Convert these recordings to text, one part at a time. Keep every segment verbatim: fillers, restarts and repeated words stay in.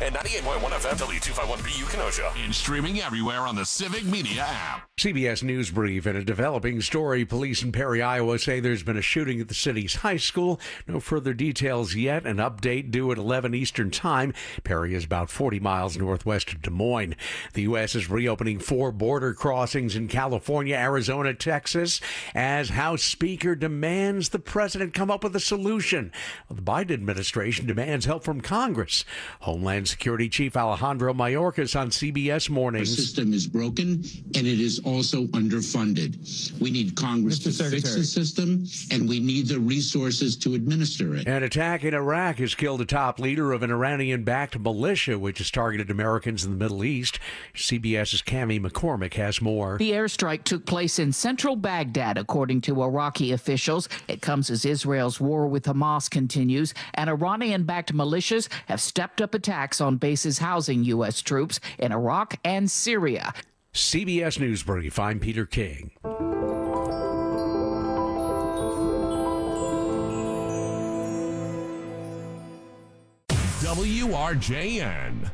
and ninety-eight point one F M W two fifty-one B U Kenosha. And streaming everywhere on the Civic Media app. C B S News Brief. In a developing story, police in Perry, Iowa say there's been a shooting at the city's high school. No further details yet. An update due at eleven Eastern Time. Perry is about forty miles northwest of Des Moines. The U S is reopening four border crossings in California, Arizona, Texas, as House Speaker demands the president come up with a solution. The Biden administration demands help from Congress. Homeland Security Chief Alejandro Mayorkas on C B S Mornings. The system is broken, and it is also underfunded. We need Congress Mister to Secretary. fix the system, and we need the resources to administer it. An attack in Iraq has killed a top leader of an Iranian-backed militia, which has targeted Americans in the Middle East. CBS's Cammie McCormick has more. The airstrike took place in central Baghdad, according to Iraqi officials. It comes as Israel's war with Hamas continues, and Iranian-backed militias have stepped up attacks on bases housing U S troops in Iraq and Syria. C B S News Brief, I'm Peter King. W R J N.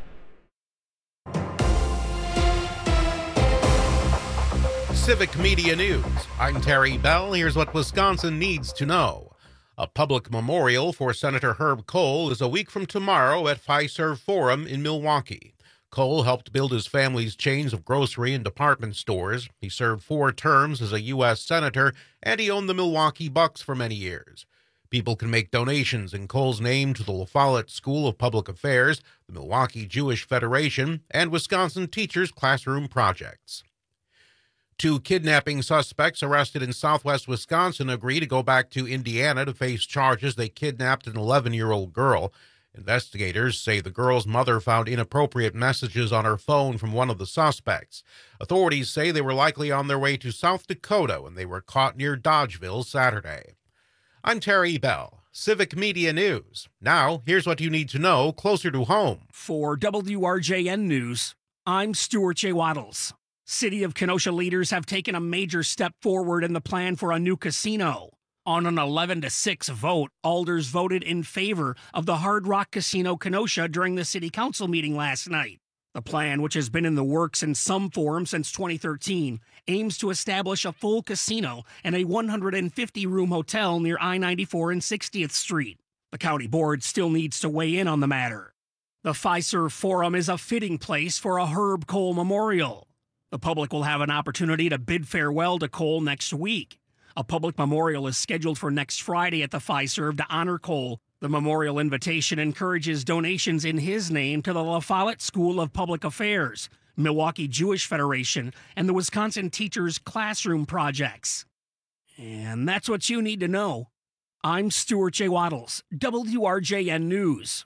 Civic Media News. I'm Terry Bell. Here's what Wisconsin needs to know. A public memorial for Senator Herb Kohl is a week from tomorrow at Fiserv Forum in Milwaukee. Kohl helped build his family's chains of grocery and department stores. He served four terms as a U S senator, and he owned the Milwaukee Bucks for many years. People can make donations in Kohl's name to the La Follette School of Public Affairs, the Milwaukee Jewish Federation, and Wisconsin Teachers Classroom Projects. Two kidnapping suspects arrested in southwest Wisconsin agree to go back to Indiana to face charges they kidnapped an eleven-year-old girl. Investigators say the girl's mother found inappropriate messages on her phone from one of the suspects. Authorities say they were likely on their way to South Dakota when they were caught near Dodgeville Saturday. I'm Terry Bell, Civic Media News. Now, here's what you need to know closer to home. For W R J N News, I'm Stuart J. Waddles. City of Kenosha leaders have taken a major step forward in the plan for a new casino. On an eleven to six vote, alders voted in favor of the Hard Rock Casino Kenosha during the city council meeting last night. The plan, which has been in the works in some form since twenty thirteen, aims to establish a full casino and a one hundred fifty room hotel near I ninety-four and sixtieth Street. The county board still needs to weigh in on the matter. The Fiserv Forum is a fitting place for a Herb Kohl memorial. The public will have an opportunity to bid farewell to Kohl next week. A public memorial is scheduled for next Friday at the Fiserv to honor Kohl. The memorial invitation encourages donations in his name to the La Follette School of Public Affairs, Milwaukee Jewish Federation, and the Wisconsin Teachers Classroom Projects. And that's what you need to know. I'm Stuart J. Waddles, W R J N News.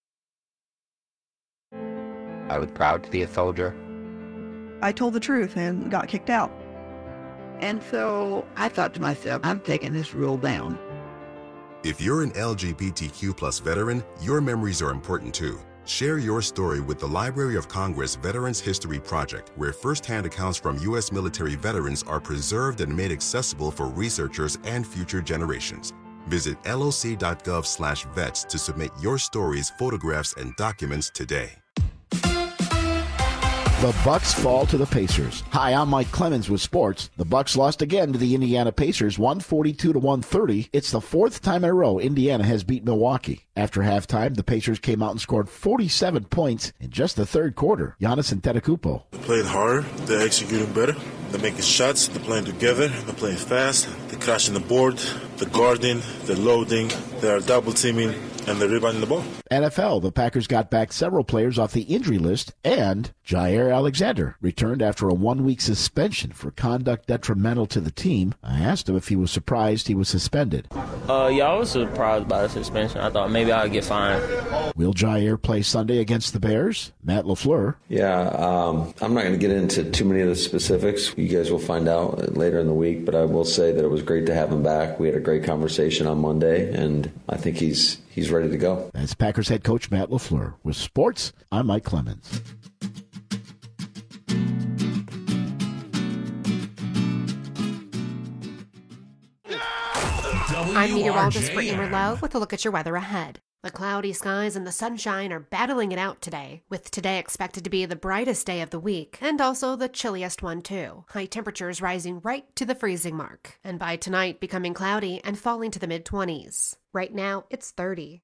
I was proud to be a soldier. I told the truth and got kicked out. And so I thought to myself, I'm taking this rule down. If you're an L G B T Q plus veteran, your memories are important too. Share your story with the Library of Congress Veterans History Project, where firsthand accounts from U S military veterans are preserved and made accessible for researchers and future generations. Visit L O C dot gov slash vets to submit your stories, photographs, and documents today. The Bucks fall to the Pacers. Hi, I'm Mike Clemens with sports. The Bucks lost again to the Indiana Pacers, one forty-two to one thirty. It's the fourth time in a row Indiana has beat Milwaukee. After halftime, the Pacers came out and scored forty-seven points in just the third quarter. Giannis Antetokounmpo. They played hard. They're executing better. They're making shots. They're playing together. They're playing fast. They're crashing the board. They're guarding. They're loading. They're double teaming. And they're rebounding the ball. N F L, the Packers got back several players off the injury list, and Jair Alexander returned after a one-week suspension for conduct detrimental to the team. I asked him if he was surprised he was suspended. Uh, yeah, I was surprised by the suspension. I thought maybe I'd get fined. Will Jair play Sunday against the Bears? Matt LaFleur. Yeah, um, I'm not going to get into too many of the specifics. You guys will find out later in the week, but I will say that it was great to have him back. We had a great conversation on Monday, and I think he's he's ready to go. That's Packers head coach Matt LaFleur. With sports, I'm Mike Clemens. I'm meteorologist Brittany Merlot with a look at your weather ahead. The cloudy skies and the sunshine are battling it out today, with today expected to be the brightest day of the week, and also the chilliest one too. High temperatures rising right to the freezing mark, and by tonight becoming cloudy and falling to the mid-twenties. Right now, it's thirty.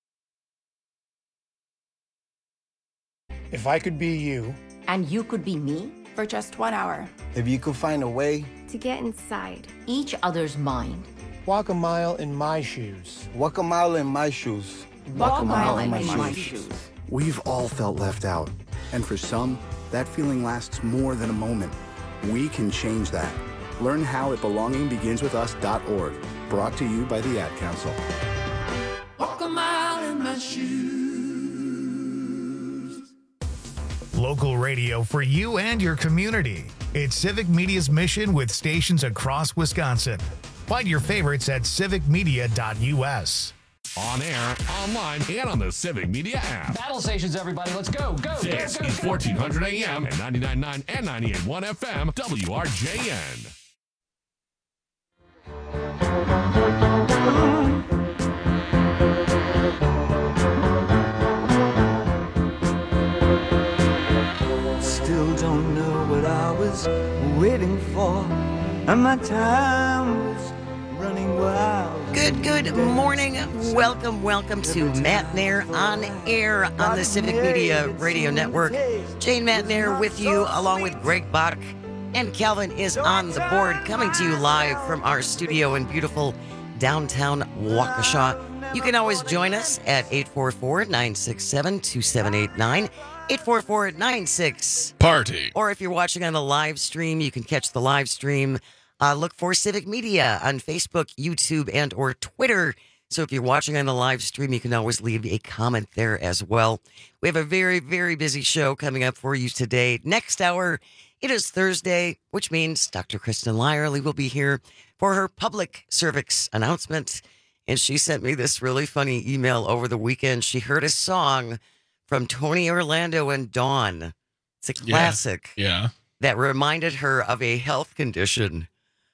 If I could be you, and you could be me, for just one hour. If you could find a way to get inside each other's mind. Walk a mile in my shoes. Walk a mile in my shoes. Walk, Walk a mile, mile in, my, in my shoes. shoes. We've all felt left out. And for some, that feeling lasts more than a moment. We can change that. Learn how at belonging begins with us dot org. Brought to you by the Ad Council. Walk a mile in my shoes. Local radio for you and your community. It's Civic Media's mission with stations across Wisconsin. Find your favorites at civic media dot u s. On air, online, and on the Civic Media app. Battle stations, everybody. Let's go, go, This go, go, is go. fourteen hundred A M and ninety-nine point nine and ninety-eight point one F M, W R J N. Still don't know what I was waiting for, and my time was running wild. Good, good morning. Welcome, welcome to Matt Nair on air on the Civic Media Radio Network. Jane Matt Nair with you, along with Greg Bach, and Calvin is on the board, coming to you live from our studio in beautiful downtown Waukesha. You can always join us at eight four four, nine six seven, two seven eight nine. eight four four, nine six Party. Or if you're watching on the live stream, you can catch the live stream. Uh, look for Civic Media on Facebook, YouTube, and or Twitter. So if you're watching on the live stream, you can always leave a comment there as well. We have a very, very busy show coming up for you today. Next hour, it is Thursday, which means Doctor Kristen Lyerly will be here for her public cervix announcement. And she sent me this really funny email over the weekend. She heard a song from Tony Orlando and Dawn. It's a classic. Yeah. yeah. That reminded her of a health condition.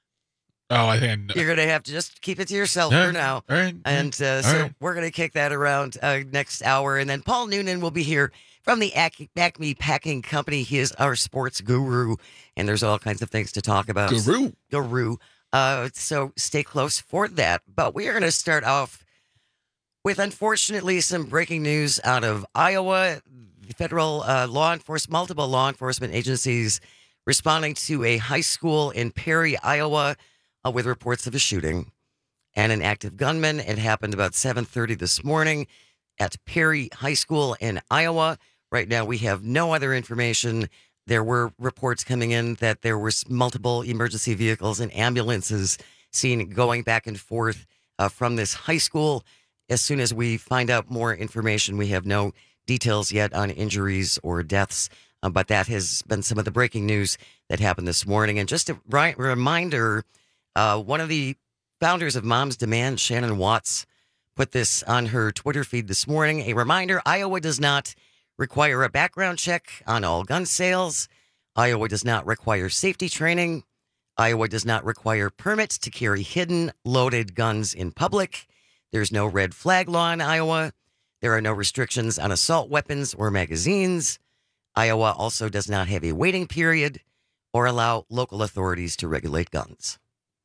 Oh, I think I know. You're going to have to just keep it to yourself yeah. for now. All right. And uh, so right. we're going to kick that around uh, next hour. And then Paul Noonan will be here from the Acme Packing Company. He is our sports guru, and there's all kinds of things to talk about. Guru. Guru. Uh, so stay close for that. But we are going to start off with, unfortunately, some breaking news out of Iowa. The federal uh, law enforcement, multiple law enforcement agencies responding to a high school in Perry, Iowa, uh, with reports of a shooting and an active gunman. It happened about seven thirty this morning at Perry High School in Iowa. Right now, we have no other information. There were reports coming in that there was multiple emergency vehicles and ambulances seen going back and forth uh, from this high school. As soon as we find out more information, we have no details yet on injuries or deaths, uh, but that has been some of the breaking news that happened this morning. And just a ri- reminder, uh, one of the founders of Moms Demand, Shannon Watts, put this on her Twitter feed this morning. A reminder, Iowa does not require a background check on all gun sales. Iowa does not require safety training. Iowa does not require permits to carry hidden, loaded guns in public. There's no red flag law in Iowa. There are no restrictions on assault weapons or magazines. Iowa also does not have a waiting period or allow local authorities to regulate guns.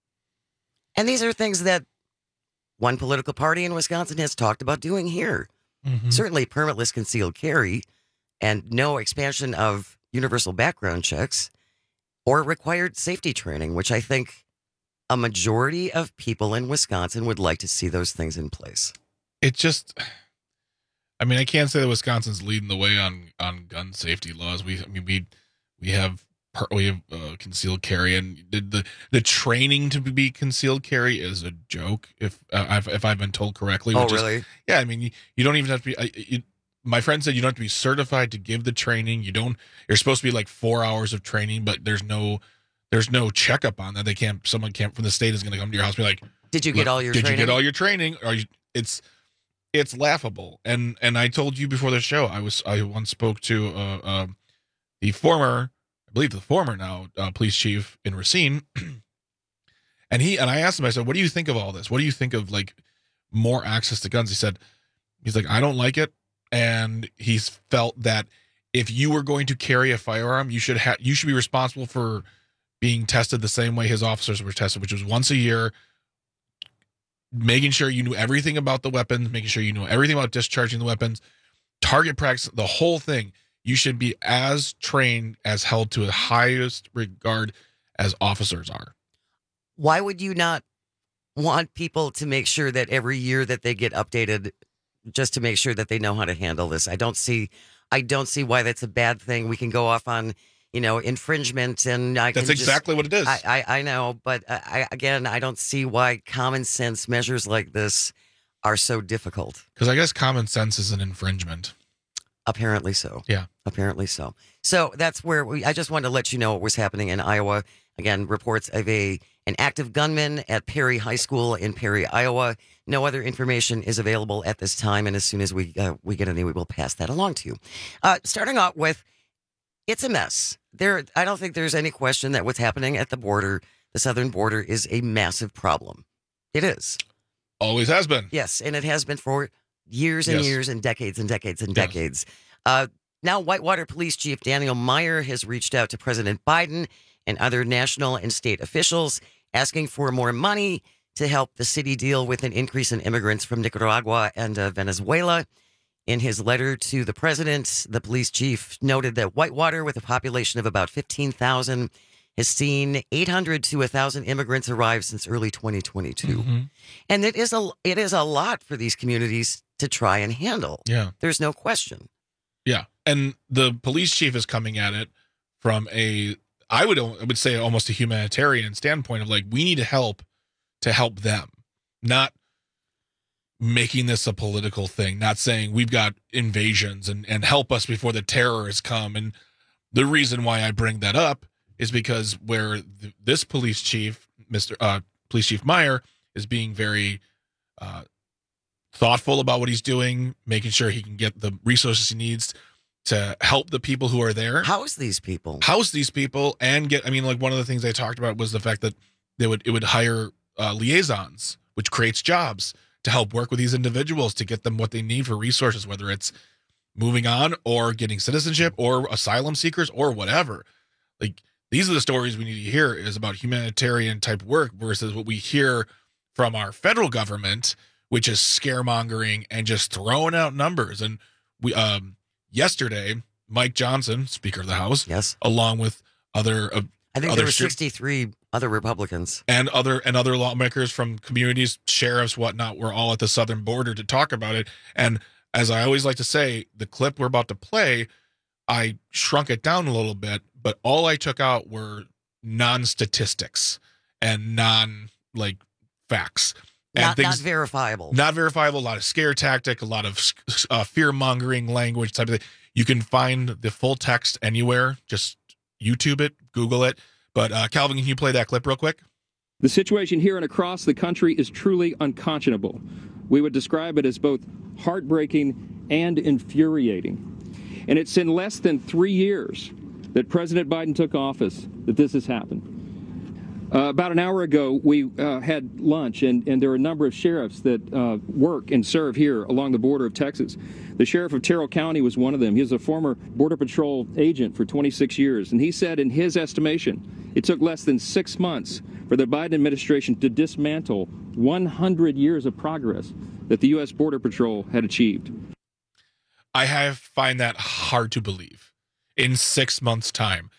And these are things that one political party in Wisconsin has talked about doing here. Mm-hmm. Certainly permitless concealed carry and no expansion of universal background checks or required safety training, which I think a majority of people in Wisconsin would like to see those things in place. It just, I mean, I can't say that Wisconsin's leading the way on, on gun safety laws. We, I mean, we, we have, we have uh, concealed carry, and the, the the training to be concealed carry is a joke. If uh, I've if I've been told correctly. Oh, which really? Is, yeah, I mean, you, you don't even have to be. I, you, my friend said you don't have to be certified to give the training. You don't. You're supposed to be like four hours of training, but there's no. There's no checkup on that. They can't. Someone can't from the state is going to come to your house and be like, "Did you get all your? Did training? you get all your training? Are you?" It's it's laughable. And and I told you before the show. I was I once spoke to uh, uh, the former, I believe the former now uh, police chief in Racine, and he and I asked him. I said, "What do you think of all this? What do you think of like more access to guns?" He said, He's like, I don't like it. And he's felt that if you were going to carry a firearm, you should have you should be responsible for being tested the same way his officers were tested, which was once a year, making sure you knew everything about the weapons, making sure you knew everything about discharging the weapons, target practice, the whole thing. You should be as trained, as held to the highest regard as officers are. Why would you not want people to make sure that every year that they get updated, just to make sure that they know how to handle this? I don't see, I don't see why that's a bad thing. We can go off on, you know, infringement, and I that's can exactly just, what it is. I, I, I know, but I, again, I don't see why common sense measures like this are so difficult. Because I guess common sense is an infringement. Apparently so. Yeah. Apparently so. So that's where we, I just wanted to let you know what was happening in Iowa. Again, reports of a an active gunman at Perry High School in Perry, Iowa. No other information is available at this time, and as soon as we uh, we get any, we will pass that along to you. Uh, starting out with, it's a mess. There, I don't think there's any question that what's happening at the border, the southern border, is a massive problem. It is. Always has been. Yes, and it has been for years and Yes. years and decades and decades and Yes. decades. Uh, now, Whitewater Police Chief Daniel Meyer has reached out to President Biden and other national and state officials asking for more money to help the city deal with an increase in immigrants from Nicaragua and uh, Venezuela. In his letter to the president, the police chief noted that Whitewater, with a population of about fifteen thousand, has seen eight hundred to one thousand immigrants arrive since early twenty twenty-two. Mm-hmm. And it is a it is a lot for these communities to try and handle. Yeah. There's no question. Yeah. And the police chief is coming at it from a, I would, I would say almost a humanitarian standpoint of like, we need to help to help them, not making this a political thing, not saying we've got invasions and, and help us before the terrorists come. And the reason why I bring that up is because where th- this police chief, Mister Uh, Police Chief Meyer, is being very uh, thoughtful about what he's doing, making sure he can get the resources he needs to help the people who are there. House these people. House these people and get, I mean, like one of the things I talked about was the fact that they would, it would hire uh, liaisons, which creates jobs to help work with these individuals to get them what they need for resources, whether it's moving on or getting citizenship or asylum seekers or whatever. Like, these are the stories we need to hear is about humanitarian type work versus what we hear from our federal government, which is scaremongering and just throwing out numbers. And we, um, yesterday, Mike Johnson, Speaker of the House, yes, along with other, uh, I think other there were stri- sixty-three other Republicans and other and other lawmakers from communities, sheriffs, whatnot, were all at the southern border to talk about it. And as I always like to say, the clip we're about to play, I shrunk it down a little bit, but all I took out were non-statistics and non like facts. And not, things, not verifiable. Not verifiable, a lot of scare tactic, a lot of uh, fear-mongering language type of thing. You can find the full text anywhere. Just YouTube it, Google it. But uh, Calvin, can you play that clip real quick? The situation here and across the country is truly unconscionable. We would describe it as both heartbreaking and infuriating. And it's in less than three years that President Biden took office that this has happened. Uh, about an hour ago, we uh, had lunch, and, and there are a number of sheriffs that uh, work and serve here along the border of Texas. The sheriff of Terrell County was one of them. He was a former Border Patrol agent for twenty-six years, and he said in his estimation, it took less than six months for the Biden administration to dismantle one hundred years of progress that the U S Border Patrol had achieved. I have find that hard to believe in six months' time.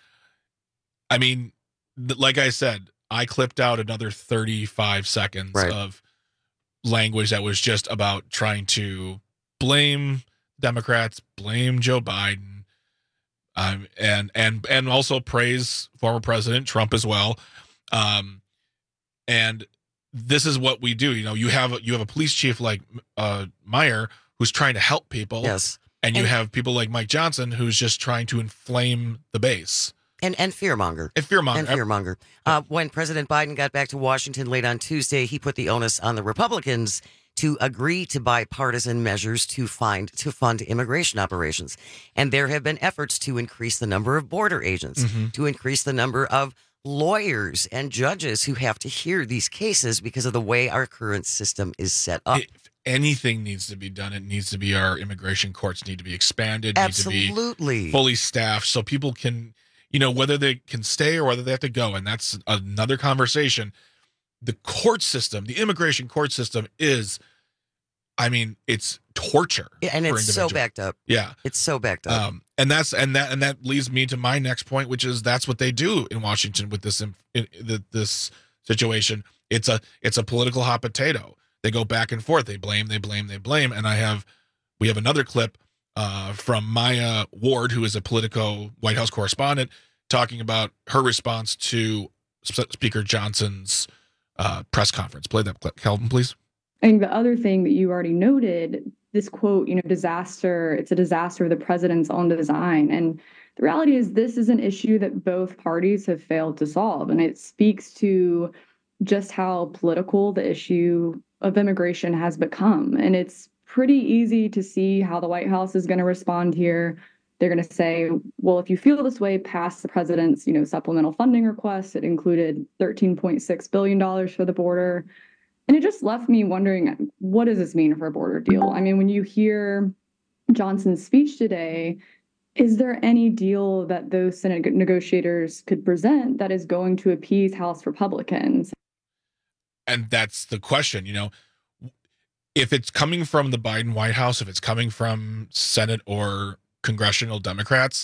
I mean, th- like I said, I clipped out another thirty-five seconds right. of language that was just about trying to blame Democrats, blame Joe Biden, um, and and and also praise former President Trump as well. Um, and this is what we do. You know, you have you have a police chief like uh, Meyer who's trying to help people. Yes. And you and, have people like Mike Johnson who's just trying to inflame the base. And and fearmonger. And fearmonger. And fearmonger. Uh, when President Biden got back to Washington late on Tuesday, he put the onus on the Republicans to agree to bipartisan measures to find to fund immigration operations. And there have been efforts to increase the number of border agents, mm-hmm. to increase the number of lawyers and judges who have to hear these cases because of the way our current system is set up. anything needs to be done, it needs to be our immigration courts need to be expanded, Absolutely. need to be fully staffed so people can, you know, whether they can stay or whether they have to go. And that's another conversation. The court system, the immigration court system is, I mean, it's torture. Yeah, and it's so backed up. Yeah. It's so backed up. Um, and that's, and that, and that leads me to my next point, which is that's what they do in Washington with this, in, in, the, this situation. It's a, it's a political hot potato. They go back and forth. They blame, they blame, they blame. And I have, we have another clip uh, from Maya Ward, who is a Politico White House correspondent, talking about her response to Sp- Speaker Johnson's uh, press conference. Play that clip, Kelvin, please. I think the other thing that you already noted, this quote, you know, disaster, it's a disaster of the president's own design. And the reality is this is an issue that both parties have failed to solve. And it speaks to just how political the issue of immigration has become. And it's pretty easy to see how the White House is going to respond here. They're going to say, well, if you feel this way, pass the president's, you know, supplemental funding request. It included thirteen point six billion dollars for the border. And it just left me wondering, what does this mean for a border deal? I mean, when you hear Johnson's speech today, is there any deal that those Senate negotiators could present that is going to appease House Republicans? And that's the question, you know, if it's coming from the Biden White House, if it's coming from Senate or congressional Democrats,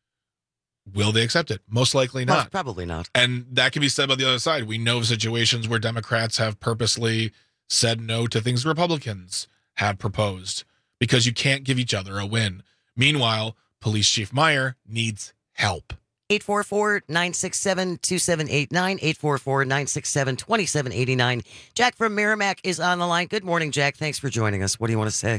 will they accept it? Most likely not. Most probably not. And that can be said by the other side. We know of situations where Democrats have purposely said no to things Republicans have proposed because you can't give each other a win. Meanwhile, Police Chief Meyer needs help. eight four four, nine six seven, two seven eight nine, eight four four, nine six seven, two seven eight nine. Jack from Merrimack is on the line. Good morning, Jack. Thanks for joining us. What do you want to say?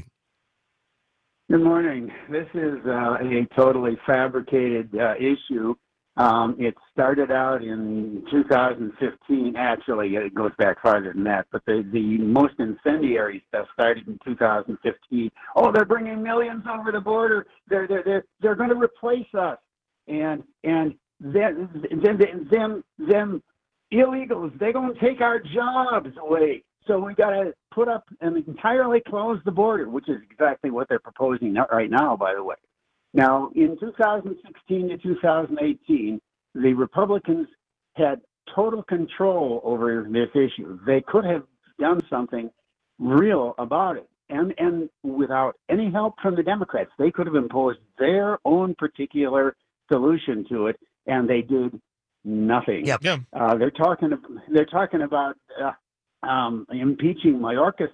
Good morning. This is uh, a totally fabricated uh, issue. Um, it started out in two thousand fifteen. Actually, it goes back farther than that. But the, the most incendiary stuff started in two thousand fifteen. Oh, they're bringing millions over the border. They're they're they're, they're going to replace us. And and then then them them illegals, they're going to take our jobs away. So we got to put up and entirely close the border, which is exactly what they're proposing right now, by the way. Now, in two thousand sixteen to two thousand eighteen, the Republicans had total control over this issue. They could have done something real about it. And and without any help from the Democrats, they could have imposed their own particular solution to it, and they did nothing. Yep. Yeah. Uh, they're talking. They're talking about uh, um, impeaching Mayorkas,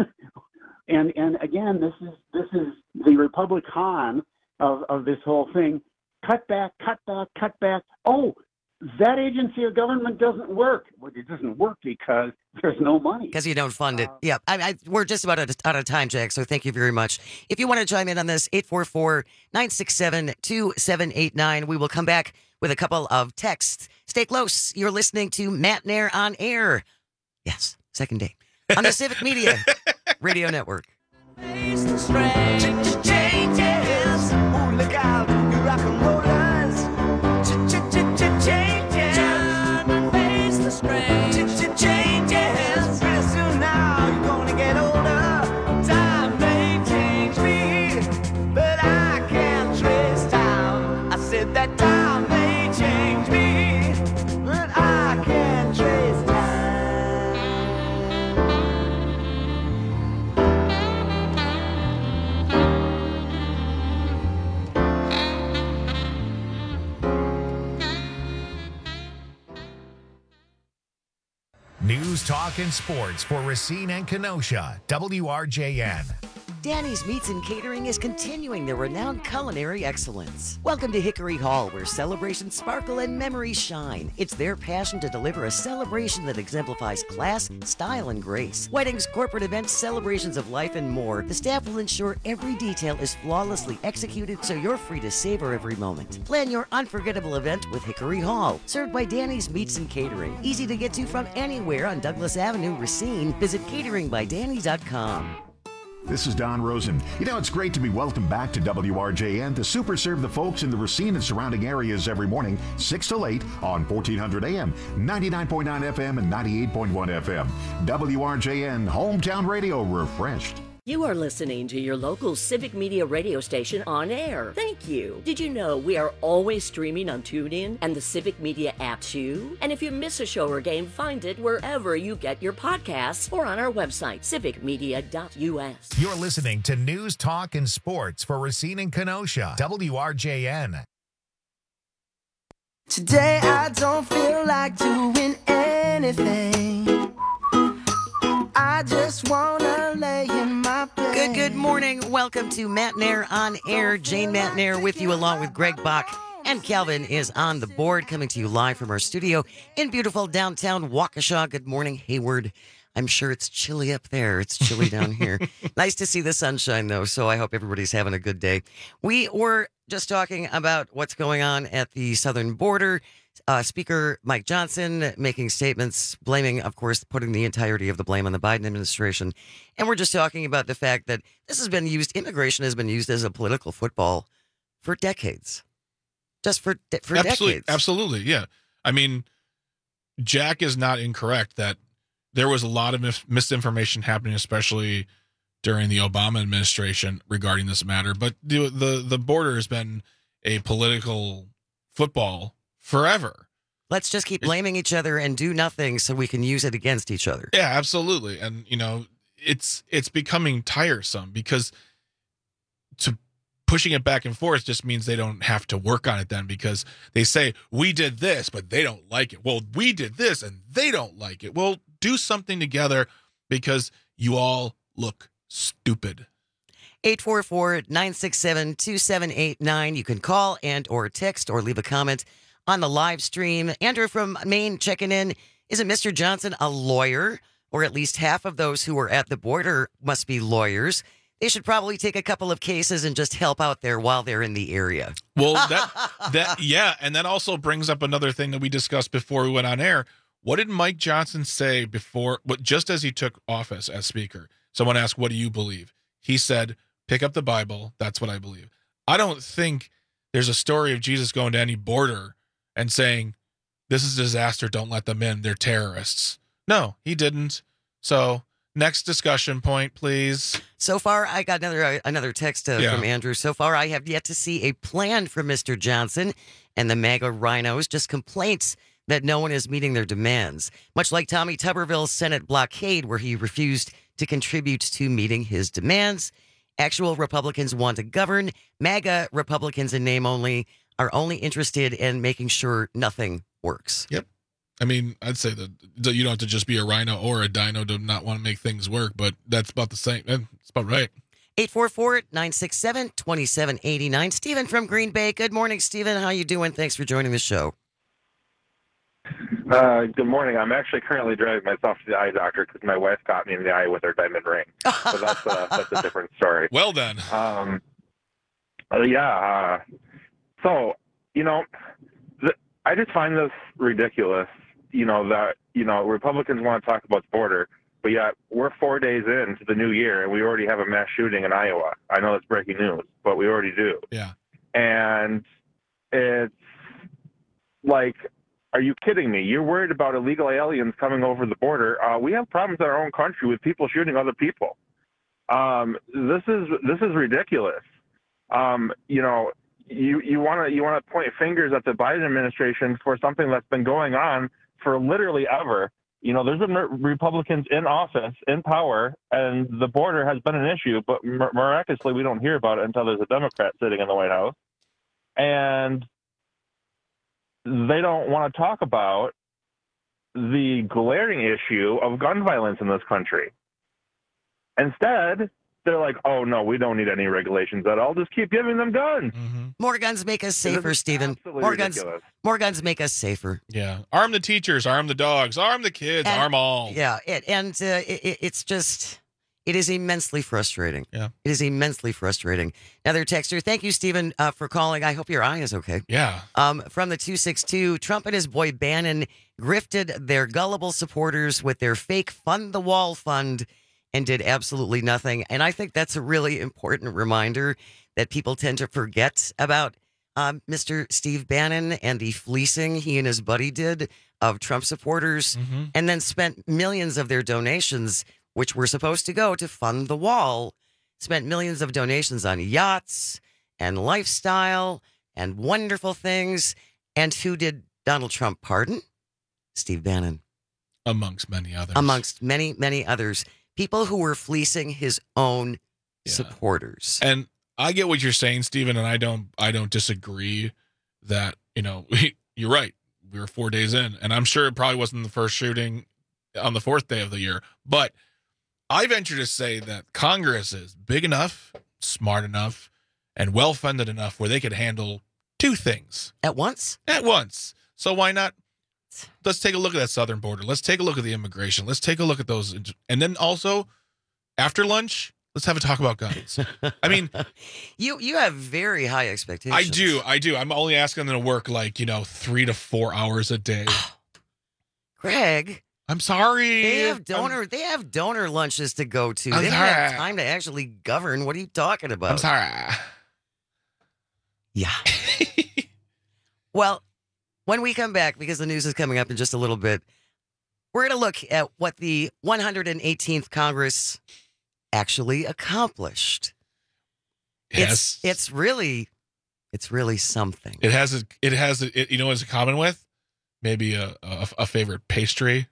and and again, this is this is the Republican of of this whole thing. Cut back, cut back, cut back. Oh, that agency of government doesn't work. Well, it doesn't work because there's no money. Because you don't fund it. Uh, yeah, I, I, we're just about out of, out of time, Jack, so thank you very much. If you want to chime in on this, eight four four, nine six seven, two seven eight nine. We will come back with a couple of texts. Stay close. You're listening to Matt Nair on Air. Yes, second day. On the Civic Media Radio Network. Look out, you rock and rollers. Changes. Turn and face the strain. Changes. Pretty soon now you're gonna get older. Time may change me, but I can't trace time. I said that time may change me, but I can't trace time. News, talk, and sports for Racine and Kenosha. W R J N. Danny's Meats and Catering is continuing their renowned culinary excellence. Welcome to Hickory Hall, where celebrations sparkle and memories shine. It's their passion to deliver a celebration that exemplifies class, style, and grace. Weddings, corporate events, celebrations of life, and more. The staff will ensure every detail is flawlessly executed, so you're free to savor every moment. Plan your unforgettable event with Hickory Hall, served by Danny's Meats and Catering. Easy to get to from anywhere on Douglas Avenue, Racine. Visit catering by danny dot com. This is Don Rosen. You know, it's great to be welcomed back to W R J N to super serve the folks in the Racine and surrounding areas every morning, six till eight on fourteen hundred A M, ninety-nine point nine F M, and ninety-eight point one F M. W R J N, hometown radio refreshed. You are listening to your local Civic Media radio station on air. Thank you. Did you know we are always streaming on TuneIn and the Civic Media app too? And if you miss a show or game, find it wherever you get your podcasts or on our website, civic media dot U S. You're listening to News, Talk, and Sports for Racine and Kenosha, W R J N. Today I don't feel like doing anything. I just wanna lay in my bed. Good, good morning. Welcome to Matt Nair on Air. Jane Matt Nair with you along with Greg Bach. And Calvin is on the board, coming to you live from our studio in beautiful downtown Waukesha. Good morning, Hayward. I'm sure it's chilly up there. It's chilly down here. Nice to see the sunshine, though, so I hope everybody's having a good day. We were just talking about what's going on at the southern border. Uh, Speaker Mike Johnson making statements, blaming, of course, putting the entirety of the blame on the Biden administration. And we're just talking about the fact that this has been used, immigration has been used as a political football for decades. Just for, for absolutely, decades. Absolutely, yeah. I mean, Jack is not incorrect that there was a lot of mis- misinformation happening, especially during the Obama administration regarding this matter. But the the, the border has been a political football forever. Let's just keep blaming each other and do nothing so we can use it against each other. Yeah, absolutely. And, you know, it's it's becoming tiresome because to pushing it back and forth just means they don't have to work on it then, because they say, we did this, but they don't like it. Well, we did this and they don't like it. Well, do something together because you all look stupid. eight four four, nine six seven, two seven eight nine. You can call and or text or leave a comment on the live stream. Andrew from Maine checking in. Isn't Mister Johnson a lawyer? Or at least half of those who are at the border must be lawyers. They should probably take a couple of cases and just help out there while they're in the area. Well, that, that yeah, and that also brings up another thing that we discussed before we went on air. What did Mike Johnson say before, what, just as he took office as Speaker? Someone asked, what do you believe? He said, pick up the Bible. That's what I believe. I don't think there's a story of Jesus going to any border and saying, this is a disaster, don't let them in, they're terrorists. No, he didn't. So next discussion point, please. So far, I got another uh, another text uh, Yeah. from Andrew. So far, I have yet to see a plan from Mister Johnson and the MAGA rhinos, just complaints that no one is meeting their demands. Much like Tommy Tuberville's Senate blockade, where he refused to contribute to meeting his demands. Actual Republicans want to govern. MAGA Republicans in name only are only interested in making sure nothing works. Yep. I mean, I'd say that that you don't have to just be a rhino or a dino to not want to make things work, but that's about the same. It's about right. eight four four, nine six seven, two seven eight nine. Stephen from Green Bay. Good morning, Stephen. How you doing? Thanks for joining the show. Uh, good morning. I'm actually currently driving myself to the eye doctor because my wife got me in the eye with her diamond ring. So that's a, that's a different story. Well done. Um, uh, yeah. Uh, so, you know, th- I just find this ridiculous, you know, that, you know, Republicans want to talk about the border, but yet we're four days into the new year and we already have a mass shooting in Iowa. I know that's breaking news, but we already do. Yeah. And it's like, are you kidding me? You're worried about illegal aliens coming over the border. Uh, we have problems in our own country with people shooting other people. Um, this is this is ridiculous. Um, you know, you you want to you want to point fingers at the Biden administration for something that's been going on for literally ever. You know, there's been Republicans in office, in power, and the border has been an issue, but miraculously we don't hear about it until there's a Democrat sitting in the White House. And they don't want to talk about the glaring issue of gun violence in this country. Instead, they're like, oh, no, we don't need any regulations at all. Just keep giving them guns. Mm-hmm. More guns make us safer, Stephen. absolutely More guns, ridiculous. more guns make us safer. Yeah. Arm the teachers, arm the dogs, arm the kids, And- arm all. Yeah, it, and uh, it, it- it's just, it is immensely frustrating. Yeah. It is immensely frustrating. Another texter, thank you, Stephen, uh, for calling. I hope your eye is okay. Yeah. Um, from the two six two, Trump and his boy Bannon grifted their gullible supporters with their fake Fund the Wall fund and did absolutely nothing. And I think that's a really important reminder that people tend to forget about um, Mister Steve Bannon and the fleecing he and his buddy did of Trump supporters, Mm-hmm. and then spent millions of their donations, which were supposed to go to fund the wall, spent millions of donations on yachts and lifestyle and wonderful things. And who did Donald Trump pardon? Steve Bannon. Amongst many others. Amongst many, many others. People who were fleecing his own Yeah. supporters. And I get what you're saying, Stephen, and I don't I don't disagree that, you know, you're right. We were four days in, and I'm sure it probably wasn't the first shooting on the fourth day of the year. But I venture to say that Congress is big enough, smart enough, and well-funded enough where they could handle two things. At once? At once. So why not? Let's take a look at that southern border. Let's take a look at the immigration. Let's take a look at those. And then also, after lunch, let's have a talk about guns. I mean, you you have very high expectations. I do. I do. I'm only asking them to work like, you know, three to four hours a day. Greg. I'm sorry. They have donor they have donor lunches to go to. I'm they don't have sorry. time to actually govern. What are you talking about? I'm sorry. Yeah. Well, when we come back, because the news is coming up in just a little bit, we're going to look at what the one hundred eighteenth Congress actually accomplished. Yes. It's it's really it's really something. It has a, it has a, it, you know what it's common with? Maybe a, a a favorite pastry.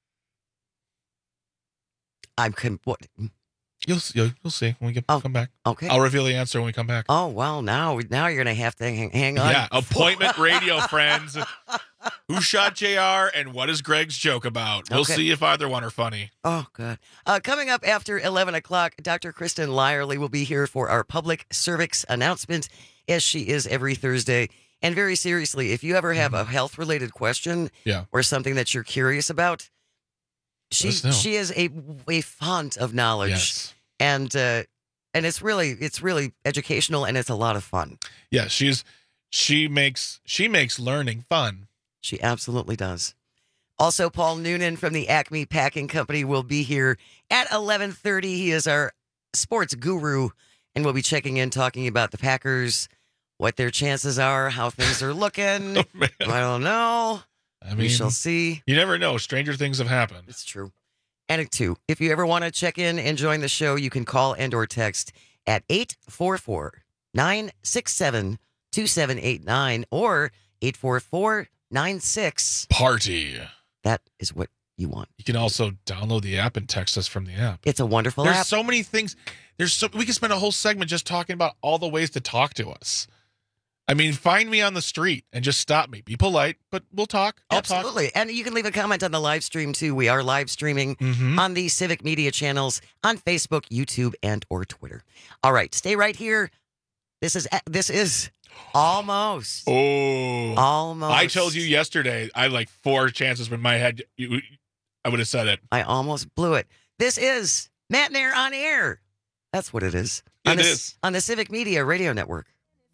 I'm con- what You'll you'll, you'll see when we get Oh, come back. okay. I'll reveal the answer when we come back. Oh, well, now now you're going to have to hang, hang on. Yeah, appointment radio, friends. Who shot J R and what is Greg's joke about? We'll Okay. see if either one are funny. Oh, good. Uh, coming up after eleven o'clock, Doctor Kristen Lyerly will be here for our public cervix announcement, as she is every Thursday. And very seriously, if you ever have a health-related question Yeah. or something that you're curious about, she Let us know. she is a a font of knowledge, Yes. and uh, and it's really it's really educational, and it's a lot of fun. Yeah, she's she makes she makes learning fun. She absolutely does. Also, Paul Noonan from the Acme Packing Company will be here at eleven thirty. He is our sports guru, and we'll be checking in, talking about the Packers, what their chances are, how things are looking. Oh, man. I don't know. I mean, we shall see. You never know. Stranger things have happened. It's true. And two, if you ever want to check in and join the show, you can call and or text at eight four four, nine six seven, two seven eight nine or eight four four, nine six. Party. That is what you want. You can also download the app and text us from the app. It's a wonderful There's app. so many things. There's so we could spend a whole segment just talking about all the ways to talk to us. I mean, find me on the street and just stop me. Be polite, but we'll talk. I'll Absolutely. And you can leave a comment on the live stream too. We are live streaming Mhm. on the Civic Media channels on Facebook, YouTube, and or Twitter. All right, stay right here. This is this is almost. Oh, almost. I told you yesterday. I had like four chances in my head. You, I would have said it. I almost blew it. This is Matt Nair on air. That's what it is. It on the, is. on the Civic Media Radio Network.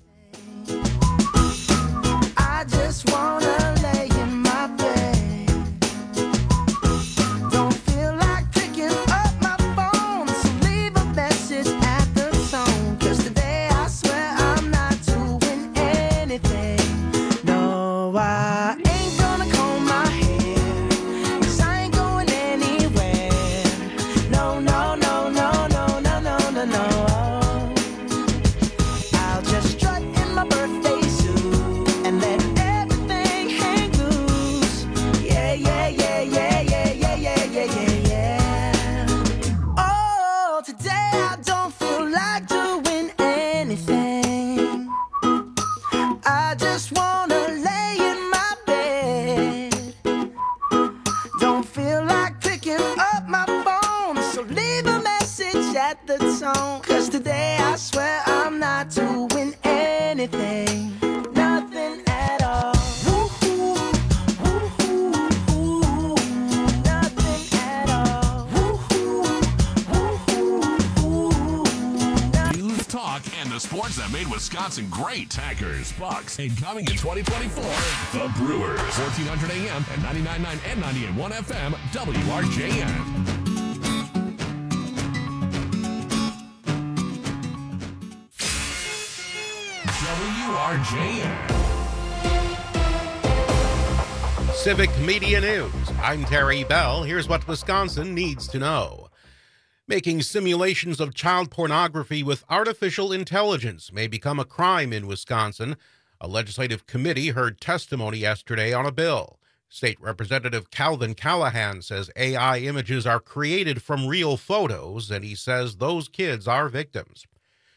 I just wanna lay in my bed. Don't feel like picking up my phone, so leave a message at the tone. 'Cause today I swear I'm not doing anything. No, I ain't gonna comb my hair, 'cause I ain't going anywhere. No, no, no, no, no, no, no, no, no. I'll just strut in my birthday suit and let everything hang loose. Yeah, yeah, yeah, yeah, yeah, yeah, yeah, yeah, yeah, yeah. Oh, today I don't feel like doing anything. I just wanna lay in my bed. Don't feel like picking up my phone, so leave a message at the tone. 'Cause today I swear I'm not doing anything. Nothing at all. Woo-hoo, woo-hoo, woo-hoo. Nothing at all. Woo-hoo, woo-hoo, woo-hoo. News, talk, and the sports that made Wisconsin great. Packers, Bucks, and coming in twenty twenty-four, the Brewers. fourteen hundred A M and ninety-nine point nine and ninety-eight point one F M, W R J N. R J N. Civic Media News. I'm Terry Bell. Here's what Wisconsin needs to know. Making simulations of child pornography with artificial intelligence may become a crime in Wisconsin. A legislative committee heard testimony yesterday on a bill. State Representative Calvin Callahan says A I images are created from real photos, and he says those kids are victims.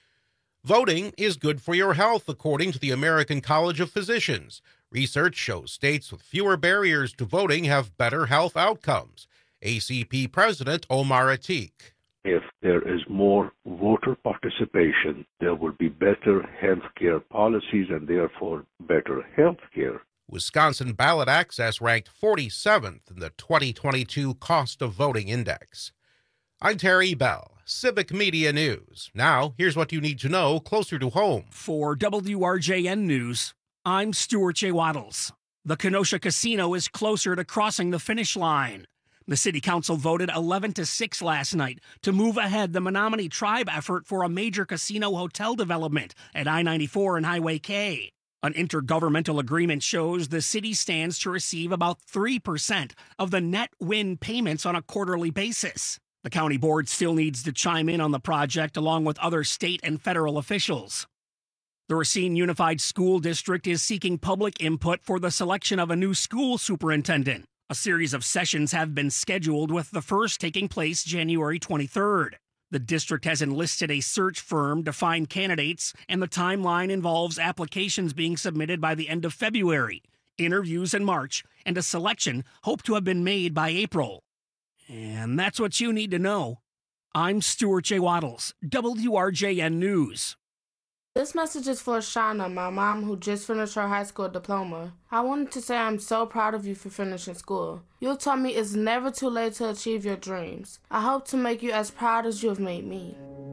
Voting is good for your health, according to the American College of Physicians. Research shows states with fewer barriers to voting have better health outcomes. A C P President Omar Atiq. If there is more voter participation, there will be better health care policies and therefore better health care. Wisconsin Ballot Access ranked forty-seventh in the twenty twenty-two Cost of Voting Index. I'm Terry Bell, Civic Media News. Now, here's what you need to know closer to home. For W R J N News, I'm Stuart J. Waddles. The Kenosha Casino is closer to crossing the finish line. The City Council voted eleven to six last night to move ahead the Menominee Tribe effort for a major casino hotel development at I ninety-four and Highway K. An intergovernmental agreement shows the city stands to receive about three percent of the net win payments on a quarterly basis. The county board still needs to chime in on the project along with other state and federal officials. The Racine Unified School District is seeking public input for the selection of a new school superintendent. A series of sessions have been scheduled, with the first taking place January twenty-third. The district has enlisted a search firm to find candidates, and the timeline involves applications being submitted by the end of February, interviews in March, and a selection hoped to have been made by April. And that's what you need to know. I'm Stuart J. Waddles, W R J N News. This message is for Shauna, my mom, who just finished her high school diploma. I wanted to say I'm so proud of you for finishing school. You taught me it's never too late to achieve your dreams. I hope to make you as proud as you have made me.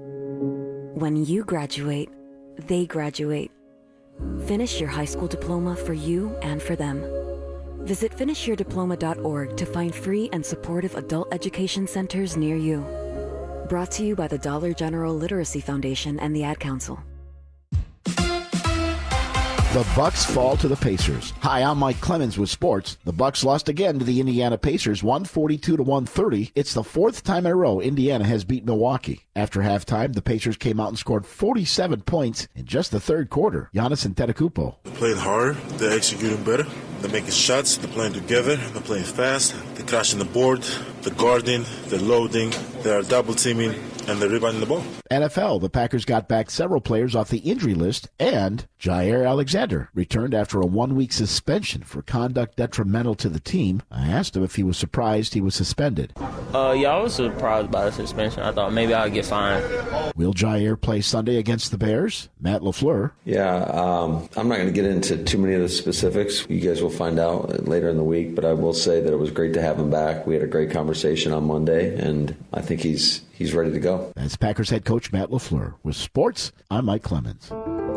When you graduate, they graduate. Finish your high school diploma for you and for them. Visit finish your diploma dot org to find free and supportive adult education centers near you. Brought to you by the Dollar General Literacy Foundation and the Ad Council. The Bucks fall to the Pacers. Hi, I'm Mike Clemens with sports. The Bucks lost again to the Indiana Pacers, one forty-two to one thirty. It's the fourth time in a row Indiana has beat Milwaukee. After halftime, the Pacers came out and scored forty-seven points in just the third quarter. Giannis Antetokounmpo. They're playing hard. They're executing better. They're making shots. They're playing together. They're playing fast. They're crashing the board. They're guarding. They're loading. They're double teaming. And they're rebounding the ball. N F L, the Packers got back several players off the injury list, and Jair Alexander returned after a one-week suspension for conduct detrimental to the team. I asked him if he was surprised he was suspended. Uh, yeah, I was surprised by the suspension. I thought maybe I'd get fined. Will Jair play Sunday against the Bears? Matt LaFleur. Yeah, um, I'm not going to get into too many of the specifics. You guys will find out later in the week, but I will say that it was great to have him back. We had a great conversation on Monday, and I think he's he's ready to go. That's Packers head coach Matt LaFleur. With sports, I'm Mike Clemens.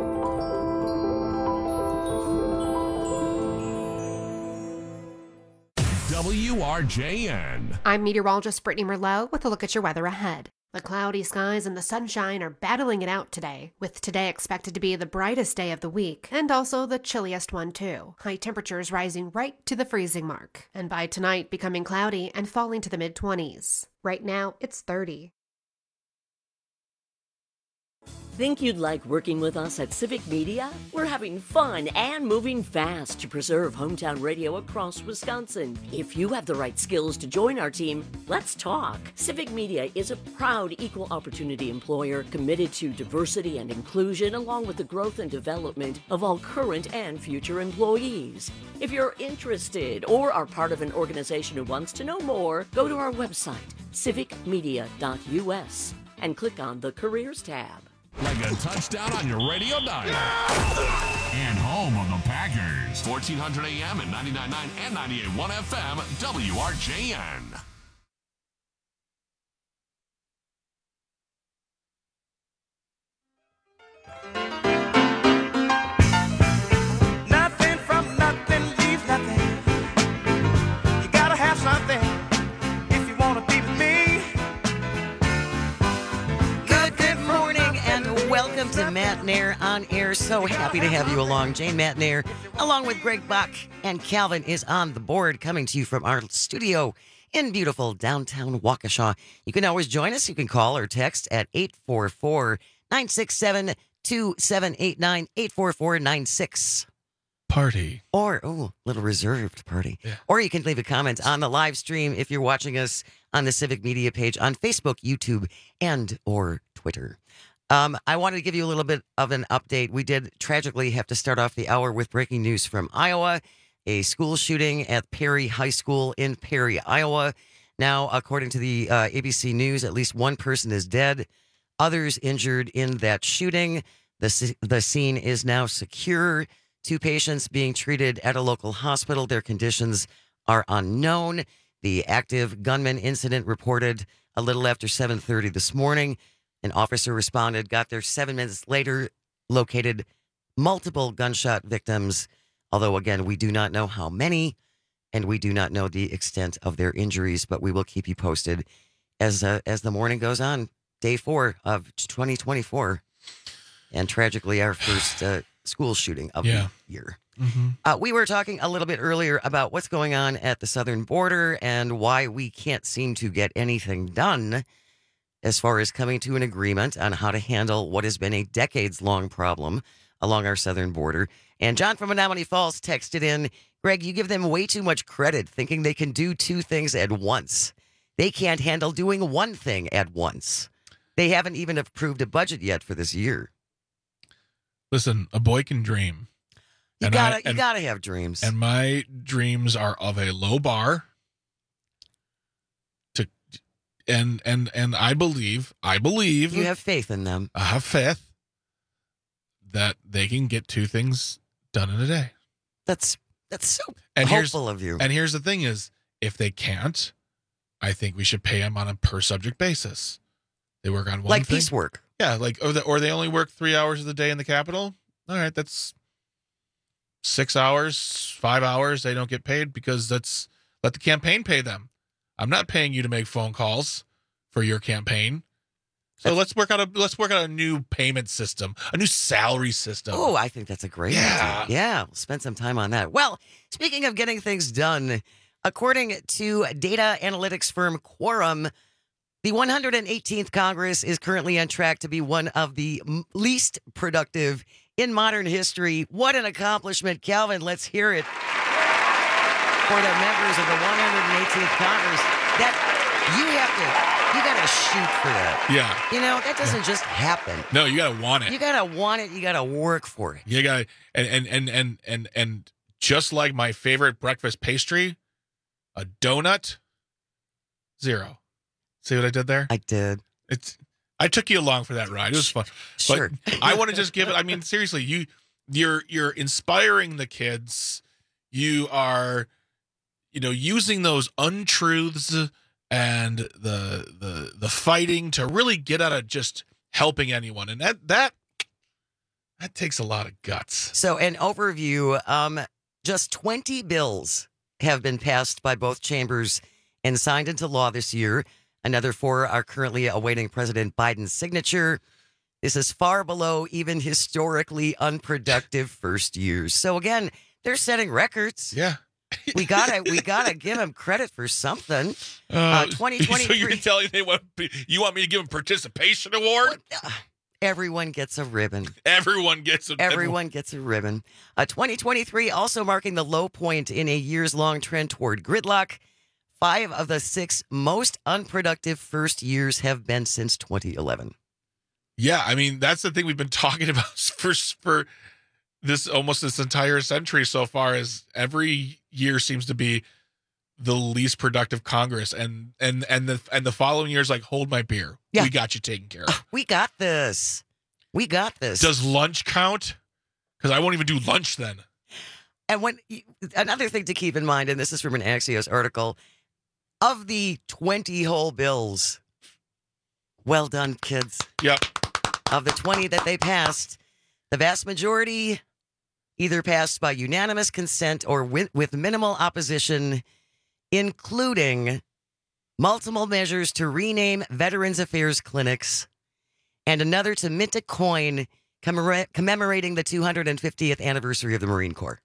W R J N. I'm meteorologist Brittany Merlot with a look at your weather ahead. The cloudy skies and the sunshine are battling it out today, with today expected to be the brightest day of the week, and also the chilliest one too. High temperatures rising right to the freezing mark, and by tonight becoming cloudy and falling to the mid-twenties. Right now, it's thirty. Think you'd like working with us at Civic Media? We're having fun and moving fast to preserve hometown radio across Wisconsin. If you have the right skills to join our team, let's talk. Civic Media is a proud equal opportunity employer committed to diversity and inclusion, along with the growth and development of all current and future employees. If you're interested or are part of an organization who wants to know more, go to our website, civic media dot U S, and click on the Careers tab. Like a touchdown on your radio dial. And home of the Packers. fourteen hundred A M and ninety-nine point nine and ninety-eight point one F M, W R J N. Nothing from nothing leaves nothing. You gotta have something if you want to be with me. Good, good morning and welcome to Matt Matnair on air. So happy to have you along. Jane Matnair, along with Greg Bach and Calvin, is on the board, coming to you from our studio in beautiful downtown Waukesha. You can always join us. You can call or text at eight four four, nine six seven, two seven eight nine, eight four four nine six. Party. Or, oh, little reserved party. Yeah. Or you can leave a comment on the live stream if you're watching us on the Civic Media page on Facebook, YouTube, and or Twitter. Um, I wanted to give you a little bit of an update. We did tragically have to start off the hour with breaking news from Iowa. A school shooting at Perry High School in Perry, Iowa. Now, according to the uh, A B C News, at least one person is dead. Others injured in that shooting. The, the scene is now secure. Two patients being treated at a local hospital. Their conditions are unknown. The active gunman incident reported a little after seven thirty this morning. An officer responded, got there seven minutes later, located multiple gunshot victims, although, again, we do not know how many, and we do not know the extent of their injuries, but we will keep you posted as uh, as the morning goes on. Day four of twenty twenty-four, and tragically, our first uh, school shooting of Yeah. the year. Mm-hmm. Uh, we were talking a little bit earlier about what's going on at the southern border and why we can't seem to get anything done as far as coming to an agreement on how to handle what has been a decades-long problem along our southern border. And John from Menominee Falls texted in, Greg, you give them way too much credit thinking they can do two things at once. They can't handle doing one thing at once. They haven't even approved a budget yet for this year. Listen, a boy can dream. You And gotta, I- you and- gotta have dreams. And my dreams are of a low bar. To and and and I believe, I believe You have faith in them. I have faith that they can get two things done in a day. That's that's so And here's hopeful of you. And here's the thing: is if they can't, I think we should pay them on a per subject basis. They work on one Like thing. piecework. Yeah, like or, the, or they only work three hours of the day in the Capitol. All right, that's six hours, five hours. They don't get paid because that's let the campaign pay them. I'm not paying you to make phone calls for your campaign. So let's work out a let's work out a new payment system, a new salary system. Oh, I think that's a great Yeah. idea. Yeah, we'll spend some time on that. Well, speaking of getting things done, according to data analytics firm Quorum, the one hundred eighteenth Congress is currently on track to be one of the m- least productive in modern history. What an accomplishment. Calvin, let's hear it for the members of the one hundred eighteenth Congress. That you have to, you got to shoot for that. Yeah. You know, that doesn't just happen. No, you gotta want it. You got to want it. You got to work for it. You got and and and and and and just like my favorite breakfast pastry, a donut, zero. See what I did there? I did. It's. I took you along for that ride. It was fun. Sure. But I want to just give it. I mean, seriously, you you're you're inspiring the kids. You are, you know, using those untruths and the the the fighting to really get out of just helping anyone, and that that that takes a lot of guts. So, an overview, um, just twenty bills have been passed by both chambers and signed into law this year. Another four are currently awaiting President Biden's signature. This is far below even historically unproductive first years. So again, they're setting records. Yeah. We gotta we gotta give them credit for something. Uh, twenty twenty-three. So you're telling they want you want me to give them participation award? Everyone gets a ribbon. Everyone gets a Everyone gets a ribbon. Uh, twenty twenty-three also marking the low point in a years-long trend toward gridlock. Five of the six most unproductive first years have been since twenty eleven. Yeah, I mean, that's the thing we've been talking about for for this almost this entire century so far, is every year seems to be the least productive Congress, and and and the and the following year's like, hold my beer. Yeah. We got you taken care of. We got this. We got this. Does lunch count? Because I won't even do lunch then. And when another thing to keep in mind, and this is from an Axios article, of the twenty whole bills, well done, kids. Yep. Of the twenty that they passed, the vast majority either passed by unanimous consent or with, with minimal opposition, including multiple measures to rename Veterans Affairs clinics and another to mint a coin commemora- commemorating the two hundred fiftieth anniversary of the Marine Corps.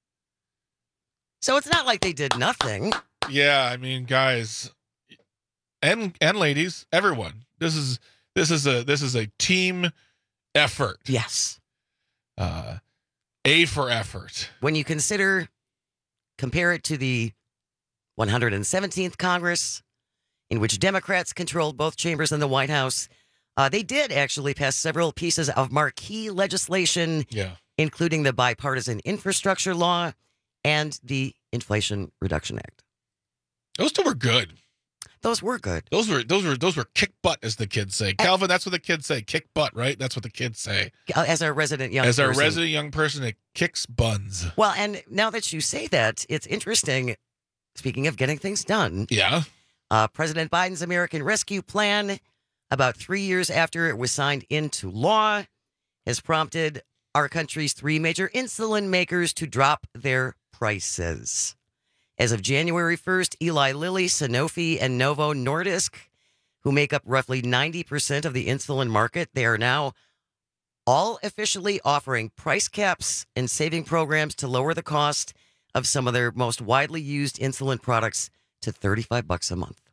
So it's not like they did nothing. Yeah, I mean, guys and and ladies, everyone. This is this is a this is a team effort. Yes. Uh, A for effort. When you consider, compare it to the one hundred seventeenth Congress, in which Democrats controlled both chambers in the White House, uh, they did actually pass several pieces of marquee legislation, yeah. including the Bipartisan Infrastructure Law and the Inflation Reduction Act. Those two were good. Those were good. Those were those were those were kick butt, as the kids say. Calvin, that's what the kids say. Kick butt, right? That's what the kids say. As our resident young As person. our resident young person, it kicks buns. Well, and now that you say that, it's interesting. Speaking of getting things done. Yeah. Uh, President Biden's American Rescue Plan, about three years after it was signed into law, has prompted our country's three major insulin makers to drop their prices. As of January first, Eli Lilly, Sanofi, and Novo Nordisk, who make up roughly ninety percent of the insulin market, they are now all officially offering price caps and saving programs to lower the cost of some of their most widely used insulin products to thirty-five bucks a month.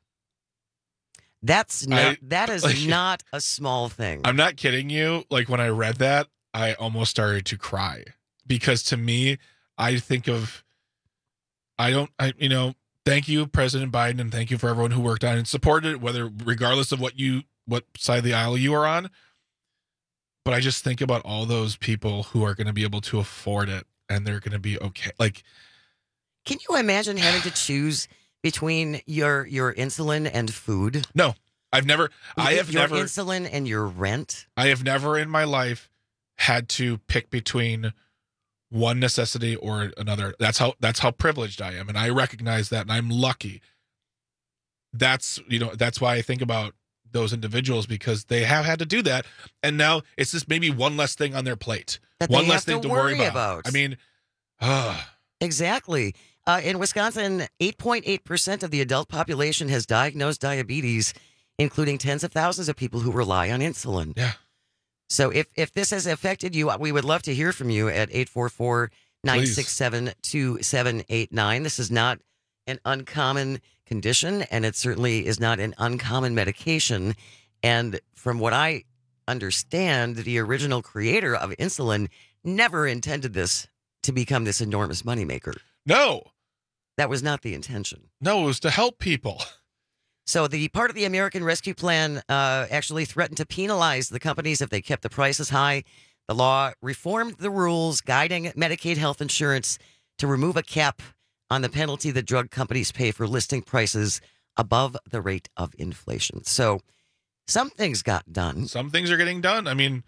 That's not, I, that is like, not a small thing. I'm not kidding you. Like, when I read that, I almost started to cry, because to me, I think of, I don't, I, you know, thank you, President Biden, and thank you for everyone who worked on it and supported it, whether, regardless of what you, what side of the aisle you are on. But I just think about all those people who are going to be able to afford it, and they're going to be okay. Like, can you imagine having to choose between your your insulin and food? No, I've never. I have your never insulin and your rent. I have never in my life had to pick between one necessity or another. That's how that's how privileged I am, and I recognize that, and I'm lucky. That's you know that's why I think about those individuals, because they have had to do that, and now it's just maybe one less thing on their plate, that one they less have thing to, to worry worry about. about. I mean, uh, exactly. Uh, in Wisconsin, eight point eight percent of the adult population has diagnosed diabetes, including tens of thousands of people who rely on insulin. Yeah. So if, if this has affected you, we would love to hear from you at eight four four, nine six seven, two seven eight nine. This is not an uncommon condition, and it certainly is not an uncommon medication. And from what I understand, the original creator of insulin never intended this to become this enormous moneymaker. No. That was not the intention. No, it was to help people. So the part of the American Rescue Plan uh, actually threatened to penalize the companies if they kept the prices high. The law reformed the rules guiding Medicaid health insurance to remove a cap on the penalty that drug companies pay for listing prices above the rate of inflation. So some things got done. Some things are getting done. I mean,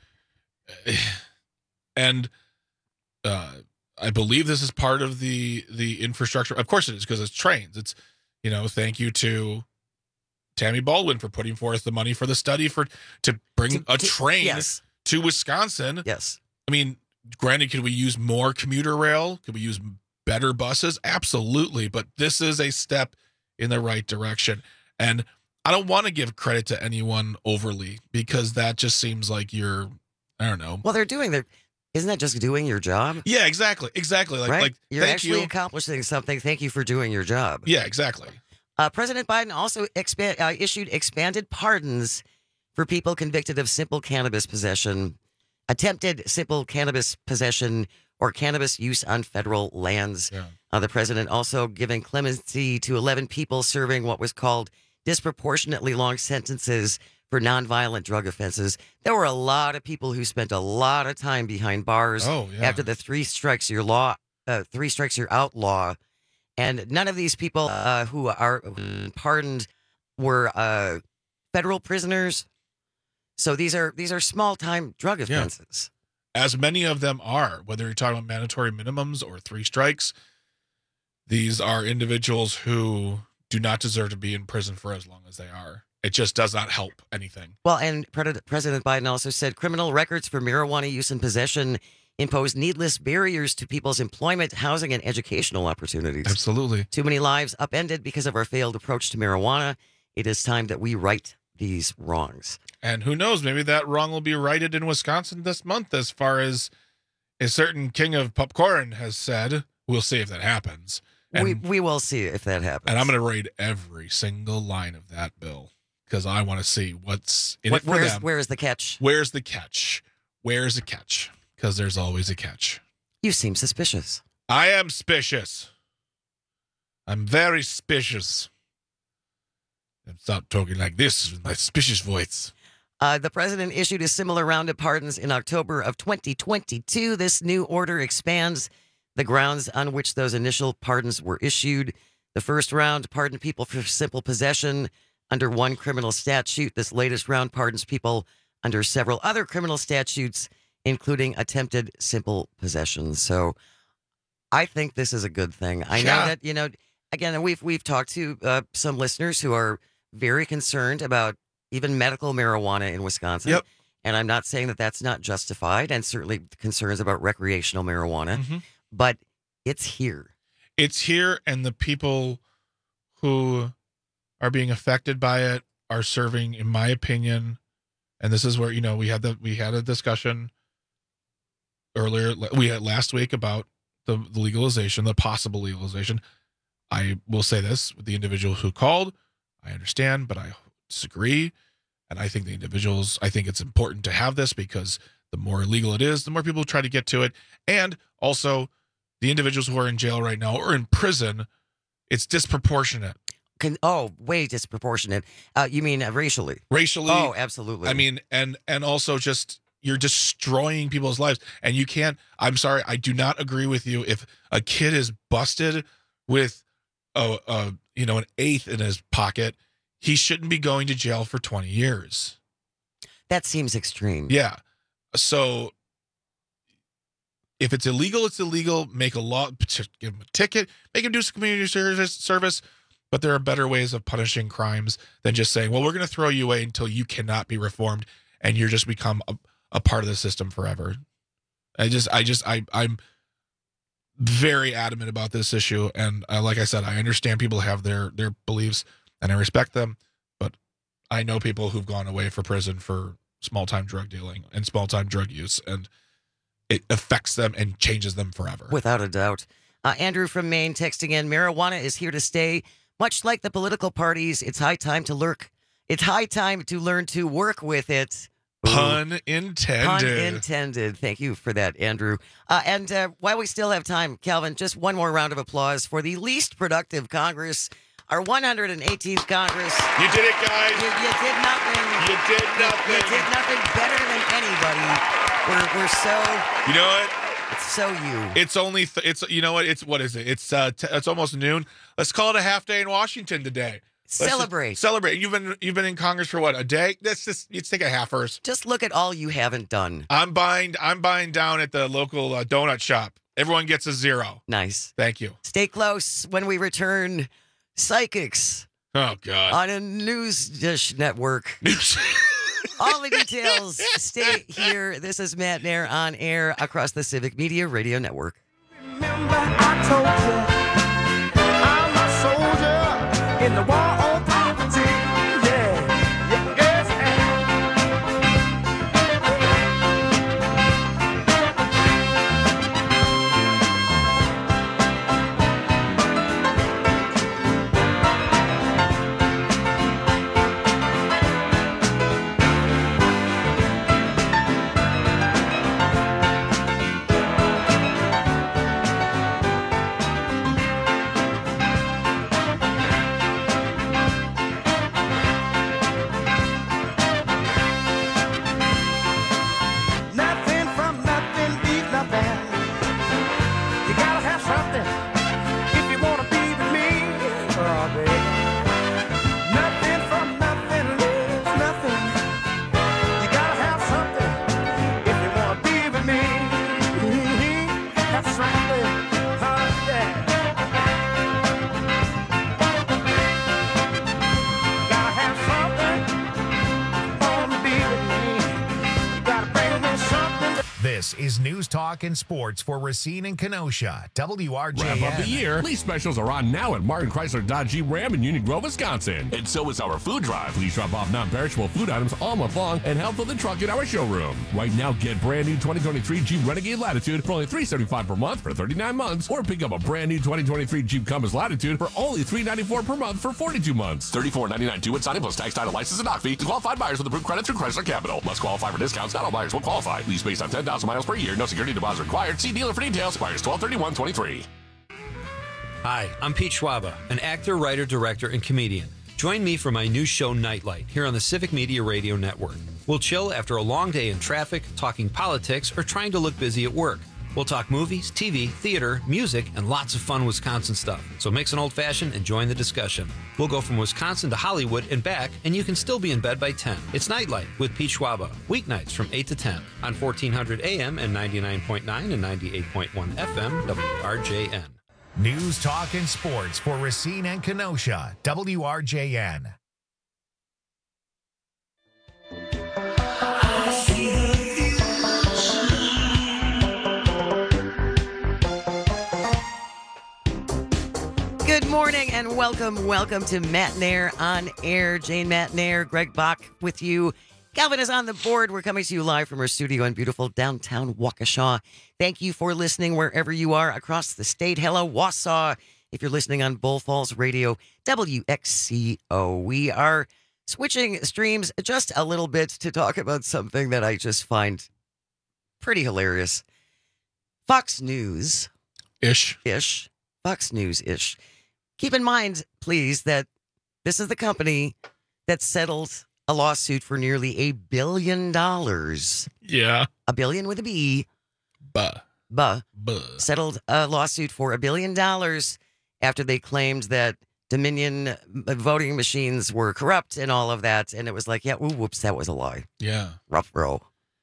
and uh, I believe this is part of the the infrastructure. Of course it is, because it's trains. It's, you know, thank you to Tammy Baldwin for putting forth the money for the study for to bring To- a to- train yes. to Wisconsin. Yes. I mean, granted, could we use more commuter rail? Could we use better buses? Absolutely. But this is a step in the right direction. And I don't want to give credit to anyone overly, because that just seems like you're, I don't know. Well, they're doing their, isn't that just doing your job? Yeah, exactly. Exactly. Like, right? like You're thank actually you. accomplishing something. Thank you for doing your job. Yeah, exactly. Uh, President Biden also expa- uh, issued expanded pardons for people convicted of simple cannabis possession, attempted simple cannabis possession, or cannabis use on federal lands. Yeah. Uh, the president also giving clemency to eleven people serving what was called disproportionately long sentences for nonviolent drug offenses. There were a lot of people who spent a lot of time behind bars Oh, yeah. after the three strikes you're law, uh, three strikes you're out law. And none of these people uh, who are pardoned were uh, federal prisoners. So these are these are small time drug offenses. As many of them are, whether you're talking about mandatory minimums or three strikes, these are individuals who do not deserve to be in prison for as long as they are. It just does not help anything. Well, and Pre- President Biden also said criminal records for marijuana use and possession impose needless barriers to people's employment, housing, and educational opportunities. Absolutely. Too many lives upended because of our failed approach to marijuana. It is time that we right these wrongs. And who knows, maybe that wrong will be righted in Wisconsin this month, as far as a certain king of popcorn has said. We'll see if that happens. And, we we will see if that happens. And I'm going to read every single line of that bill because I want to see what's in what, it for where's, them. Where's the catch? Where's the catch? Where's the catch? Because there's always a catch. You seem suspicious. I am suspicious. I'm very suspicious. Stop talking like this with my suspicious voice. Uh, the president issued a similar round of pardons in October of twenty twenty-two. This new order expands the grounds on which those initial pardons were issued. The first round pardoned people for simple possession under one criminal statute. This latest round pardons people under several other criminal statutes, including attempted simple possession. So I think this is a good thing. I Yeah. know that, you know, again, we've we've talked to uh, some listeners who are very concerned about even medical marijuana in Wisconsin. Yep. And I'm not saying that that's not justified, and certainly concerns about recreational marijuana, Mm-hmm. but it's here. It's here, and the people who are being affected by it are serving, in my opinion, and this is where, you know, we had the we had a discussion earlier, we had last week about the, the legalization, the possible legalization. I will say this with the individual who called, I understand, but I disagree. And I think the individuals, I think it's important to have this because the more illegal it is, the more people try to get to it. And also the individuals who are in jail right now or in prison, it's disproportionate. Can, oh, way disproportionate. Uh, you mean uh, racially? Racially. Oh, absolutely. I mean, and and also just you're destroying people's lives. And you can't, I'm sorry, I do not agree with you. If a kid is busted with a, a you know, an eighth in his pocket, he shouldn't be going to jail for twenty years. That seems extreme. Yeah. So if it's illegal, it's illegal. Make a law, give him a ticket, make him do some community service, service. But there are better ways of punishing crimes than just saying, well, we're going to throw you away until you cannot be reformed and you're just become a, a part of the system forever. I just, I just, I, I'm very adamant about this issue. And uh, like I said, I understand people have their, their beliefs and I respect them, but I know people who've gone away for prison for small time drug dealing and small time drug use, and it affects them and changes them forever. Without a doubt. Uh, Andrew from Maine texting in, marijuana is here to stay. Much like the political parties, it's high time to lurk. It's high time to learn to work with it. Ooh. Pun intended. Pun intended. Thank you for that, Andrew. Uh, and uh, while we still have time, Calvin, just one more round of applause for the least productive Congress, our one hundred eighteenth Congress. You did it, guys. You, you did nothing. You did nothing. You, you did nothing better than anybody. We're, we're so... You know what? It's so you. It's only, th- it's you know what? It's, what is it? It's uh, t- it's almost noon. Let's call it a half day in Washington today. Let's Celebrate. Celebrate. You've been you've been in Congress for what, a day? Let's just let's take a halfers. Just look at all you haven't done. I'm buying I'm buying down at the local uh, donut shop. Everyone gets a zero. Nice. Thank you. Stay close when we return. Psychics. Oh God. On a news dish network. All the details. Stay here. This is Matt Nair on air across the Civic Media Radio Network. Remember I told you I'm a soldier in the war on poverty. Yeah, yeah, yes, talk, and sports for Racine and Kenosha. W R J N. Wrap up the year. Lease specials are on now at Martin Chrysler Dodge Jeep Ram in Union Grove, Wisconsin. And so is our food drive. Please drop off non-perishable food items all month long and help fill the truck in our showroom. Right now, get brand new twenty twenty-three Jeep Renegade Latitude for only three hundred seventy-five dollars per month for thirty-nine months, or pick up a brand new twenty twenty-three Jeep Compass Latitude for only three hundred ninety-four dollars per month for forty-two months. thirty-four ninety-nine due at signing plus tax, title, license, and dock fee to qualified buyers with approved credit through Chrysler Capital. Must qualify for discounts. Not all buyers will qualify. Lease based on ten thousand miles per year. No security deposit required. See dealer for details. Buyers twelve thirty-one twenty-three. Hi, I'm Pete Schwaba, an actor, writer, director, and comedian. Join me for my new show, Nightlight, here on the Civic Media Radio Network. We'll chill after a long day in traffic, talking politics, or trying to look busy at work. We'll talk movies, T V, theater, music, and lots of fun Wisconsin stuff. So mix an old-fashioned and join the discussion. We'll go from Wisconsin to Hollywood and back, and you can still be in bed by ten. It's Nightlight with Pete Schwaba, weeknights from eight to ten on fourteen hundred A M and ninety-nine point nine and ninety-eight point one F M W R J N. News, talk, and sports for Racine and Kenosha. W R J N. Good morning and welcome, welcome to Matt Nair on Air. Jane Matt Nair, Greg Bach with you. Calvin is on the board. We're coming to you live from our studio in beautiful downtown Waukesha. Thank you for listening wherever you are across the state. Hello, Wausau. If you're listening on Bull Falls Radio, W X C O. We are switching streams just a little bit to talk about something that I just find pretty hilarious. Fox News. Ish. Ish. Fox News-ish. Keep in mind, please, that this is the company that settled a lawsuit for nearly a billion dollars. Yeah. A billion with a B. Buh. Buh. Buh. Settled a lawsuit for a billion dollars after they claimed that Dominion voting machines were corrupt and all of that. And it was like, yeah, ooh, whoops, that was a lie. Yeah. Rough row.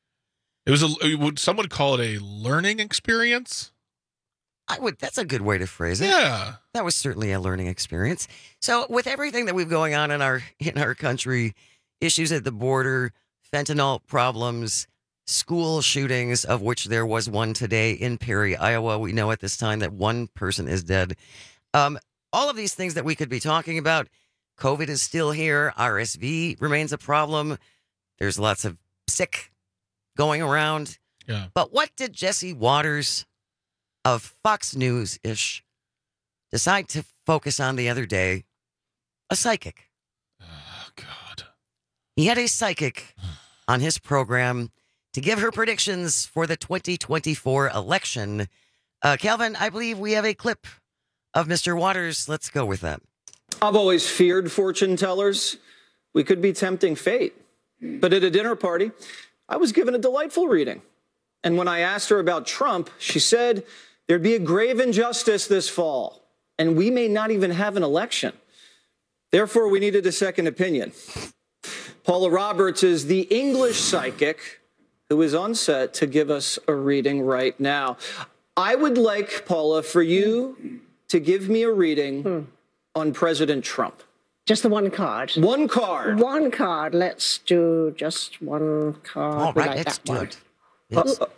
It was a, would someone call it a learning experience? I would. That's a good way to phrase it. Yeah. That was certainly a learning experience. So with everything that we've going on in our in our country, issues at the border, fentanyl problems, school shootings, of which there was one today in Perry, Iowa. We know at this time that one person is dead. Um, all of these things that we could be talking about. COVID is still here. R S V remains a problem. There's lots of sick going around. Yeah. But what did Jesse Waters of Fox News-ish decide to focus on the other day? A psychic. Oh, God. He had a psychic on his program to give her predictions for the twenty twenty-four election. Uh, Calvin, I believe we have a clip of Mister Waters. Let's go with that. I've always feared fortune tellers. We could be tempting fate. But at a dinner party, I was given a delightful reading. And when I asked her about Trump, she said there'd be a grave injustice this fall, and we may not even have an election. Therefore, we needed a second opinion. Paula Roberts is the English psychic who is on set to give us a reading right now. I would like, Paula, for you to give me a reading hmm. on President Trump. Just the one card? One card. One card. Let's do just one card. All right, like let's do one. it. Yes. Uh,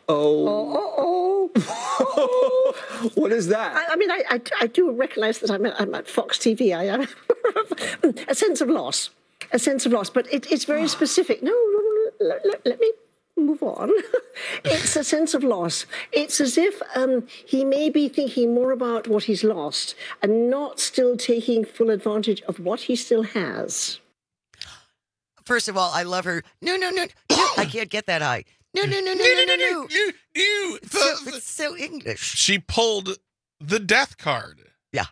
oh. Oh, oh, oh. What is that? I, I mean, I, I, I do recognize that I'm at, I'm at Fox T V. I have a sense of loss. A sense of loss. But it, it's very specific. No, no, no let, let, let me move on. It's a sense of loss. It's as if um, he may be thinking more about what he's lost and not still taking full advantage of what he still has. First of all, I love her. No, no, no. no I can't get that high. No, no, no, no, no, no, no, no. It's so, it's so English. She pulled the death card. Yeah.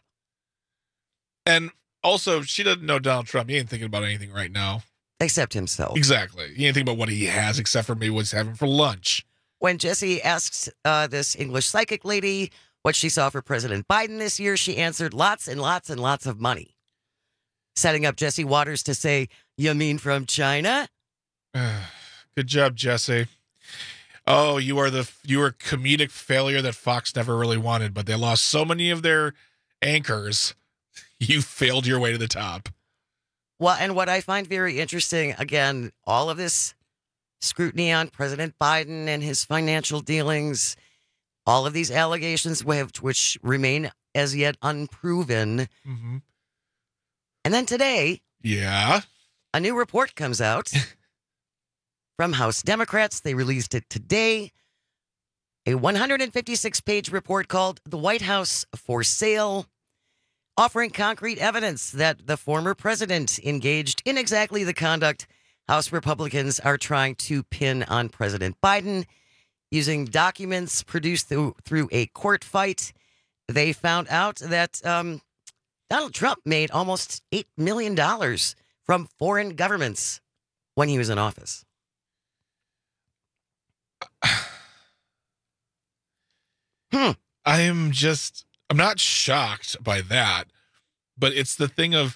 And also, she doesn't know Donald Trump. He ain't thinking about anything right now. Except himself. Exactly. He ain't thinking about what he has, except for maybe what's having for lunch. When Jesse asks uh, this English psychic lady what she saw for President Biden this year, she answered lots and lots and lots of money. Setting up Jesse Waters to say, you mean from China? Good job, Jesse. Oh, you are the you are a comedic failure that Fox never really wanted, but they lost so many of their anchors. You failed your way to the top. Well, and what I find very interesting, again, all of this scrutiny on President Biden and his financial dealings, All of these allegations, which, which remain as yet unproven. Mm-hmm. And then today, yeah, a new report comes out from House Democrats. They released it today. A one hundred fifty-six page report called The White House for Sale, offering concrete evidence that the former president engaged in exactly the conduct House Republicans are trying to pin on President Biden. Using documents produced through, through a court fight, they found out that um, Donald Trump made almost eight million dollars from foreign governments when he was in office. Hmm. I am just, I'm not shocked by that, but it's the thing of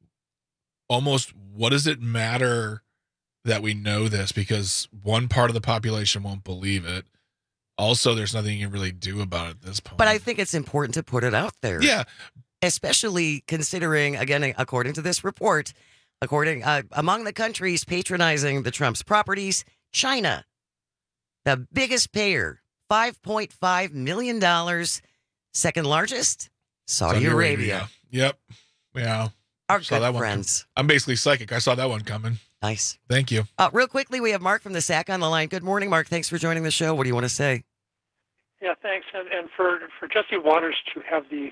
almost what does it matter that we know this, because one part of the population won't believe it. Also, there's nothing you can really do about it at this point. But I think it's important to put it out there. Yeah. Especially considering, again, according to this report, according uh, among the countries patronizing the Trump's properties, China, the biggest payer, five point five million dollars. Second largest, Saudi, Saudi Arabia. Arabia. Yep. Yeah. Our Saw good that one friends. com- I'm basically psychic. I saw that one coming. Nice. Thank you. Uh, real quickly, we have Mark from the S A C on the line. Good morning, Mark. Thanks for joining the show. What do you want to say? Yeah, thanks. And, and for for Jesse Waters to have the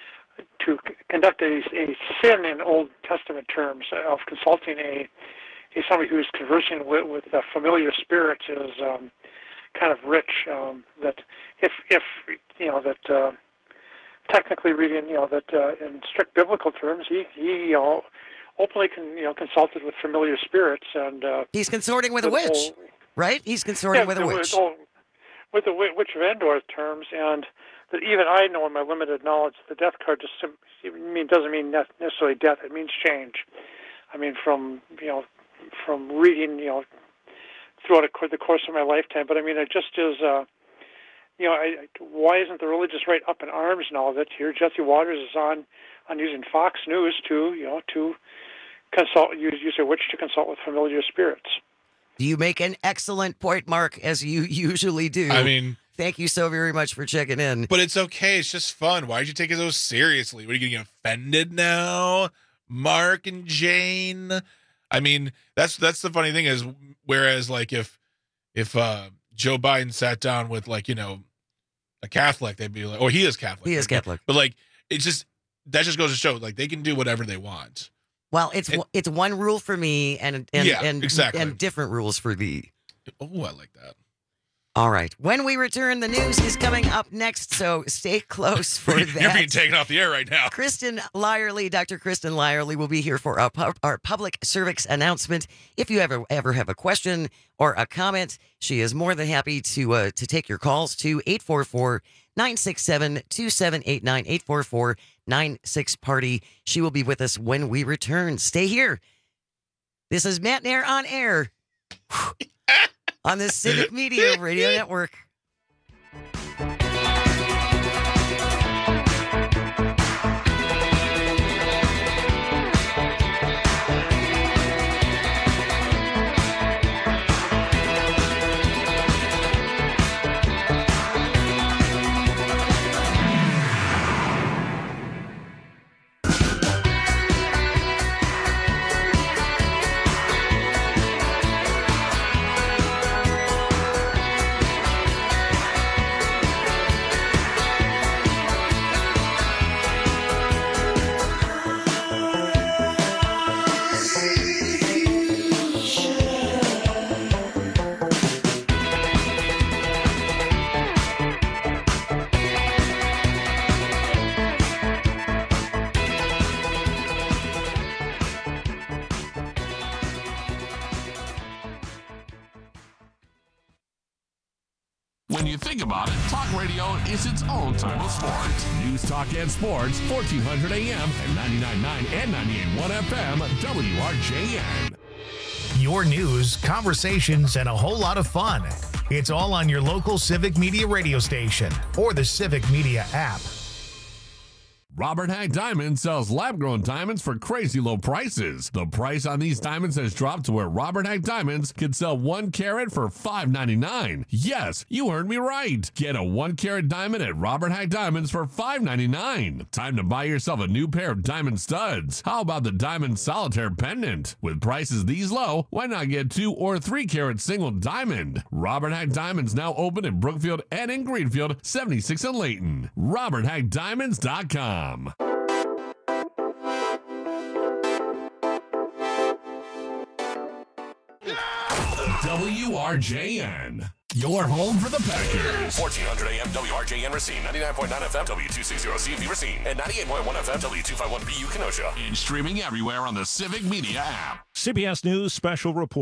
to c- conduct a, a sin in Old Testament terms of consulting a, a somebody who is conversing with, with uh, familiar spirits is um, kind of rich. Um, that if if you know that uh, technically reading, you know that uh, in strict biblical terms, he he you know, openly con, you know consulted with familiar spirits, and uh, he's consorting with a witch, whole, right? He's consorting yeah, with a the, witch. With, with the witch of Endor terms, and that even I know in my limited knowledge, the death card just sim- mean doesn't mean necessarily death. It means change. I mean, from you know, from reading you know throughout a, the course of my lifetime. But I mean, it just is. Uh, you know, I, why isn't the religious right up in arms now that here Jesse Waters is on on using Fox News to you know to consult use use a witch to consult with familiar spirits? You make an excellent point, Mark, as you usually do. I mean, thank you so very much for checking in. But it's okay. It's just fun. Why'd you take it so seriously? What, are you getting offended now? Mark and Jane? I mean, that's that's the funny thing is, whereas like if if uh, Joe Biden sat down with like, you know, a Catholic, they'd be like, oh, he is Catholic. He is Catholic. But like, it's just, that just goes to show like they can do whatever they want. Well, it's It- it's one rule for me and and Yeah, and, exactly. and different rules for thee. Oh, I like that. All right. When we return, the news is coming up next, so stay close for that. You're being taken off the air right now. Kristen Lyerly, Doctor Kristen Lyerly will be here for our, pu- our public service announcement. If you ever ever have a question or a comment, she is more than happy to uh, to take your calls to eight four four, nine six seven, two seven eight nine, eight four four, nine six party. She will be with us when we return. Stay here. This is Matt Nair on air on the Civic Media Radio Network. When you think about it, talk radio is its own type of sport. News, talk, and sports, fourteen hundred A M and ninety-nine point nine and ninety-eight point one F M, W R J N. Your news, conversations, and a whole lot of fun. It's all on your local Civic Media radio station or the Civic Media app. Robert Hack Diamond sells lab-grown diamonds for crazy low prices. The price on these diamonds has dropped to where Robert Hack Diamonds can sell one carat for five ninety-nine. Yes, you heard me right. Get a one carat diamond at Robert Hack Diamonds for five ninety-nine. Time to buy yourself a new pair of diamond studs. How about the diamond solitaire pendant? With prices these low, why not get two or three carat single diamond? Robert Hack Diamonds now open in Brookfield and in Greenfield, seventy-six in Layton. Robert Hack Diamonds dot com. W R J N, your home for the Packers. fourteen hundred A M W R J N Racine, ninety-nine point nine F M W two sixty C V Racine, and ninety-eight point one F M W two fifty-one B U Kenosha. And streaming everywhere on the Civic Media app. C B S News Special Report.